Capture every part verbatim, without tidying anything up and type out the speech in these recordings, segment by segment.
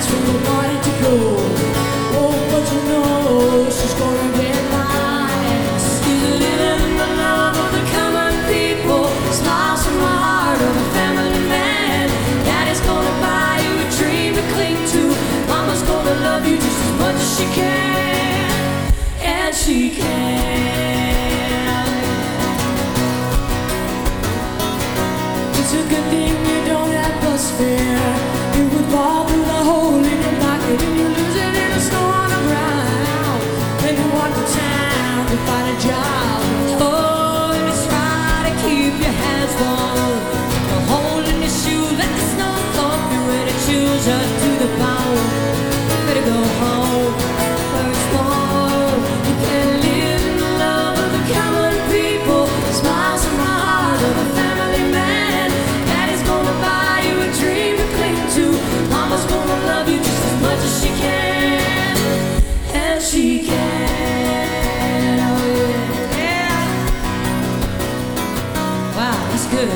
nights when we wanted to go. Oh, but you know she's gonna get mine. She's living in the love of the common people. Smiles from the heart of a family man. Daddy's gonna buy you a dream to cling to. Mama's gonna love you just as much as she can. And she can. It's a good thing you don't have bus fare. You would fall through the hole in your pocket and you lose it in the snow on the ground. Then you walk to town to find a job. Oh, and just try to keep your hands warm. A hole in your shoe, let the snow come. You're ready to choose her to the bone. Better go home where it's warm. You can live in the love of the common people. Smiles from the heart of a family man. Daddy's gonna buy you a dream to cling to. Mama's gonna love you just as much as she can. And she can. Oh yeah. Yeah. Wow, that's good.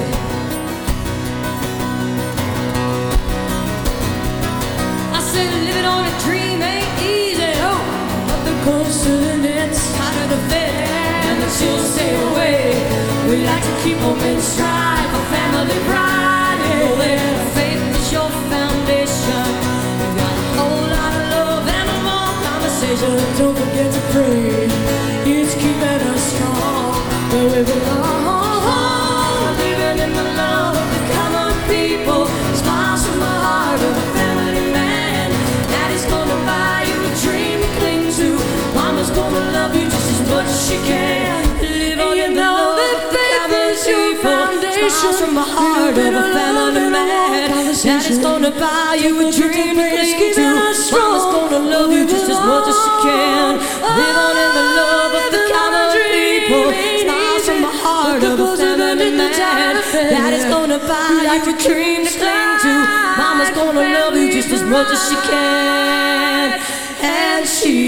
I said living on a dream ain't easy, oh. But the closer the nets, tighter the fit, and the chills stay away. We like to keep them in stride for family pride. Oh, yeah. Faith is your foundation. You got a whole lot of love and a long conversation. Don't forget to pray. It's keeping us strong where we belong. Living in the love of the common people. Smiles from the heart of a family man. Daddy's gonna buy you a dream to cling to. Mama's gonna love you just as much as she can. Live on in the love of the common people. Smiles from the heart of a family man. Daddy's gonna buy you a dream to cling to. Mama's gonna love you just as much as she can. Live on in the love of the common people. Smiles from the heart of a family man. Daddy's gonna buy you a dream to cling to. Mama's gonna love you just as much as she can. And she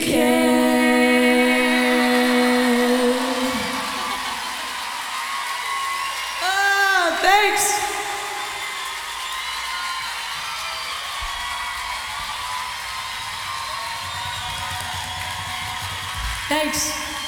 can. Ah, thanks. Thanks.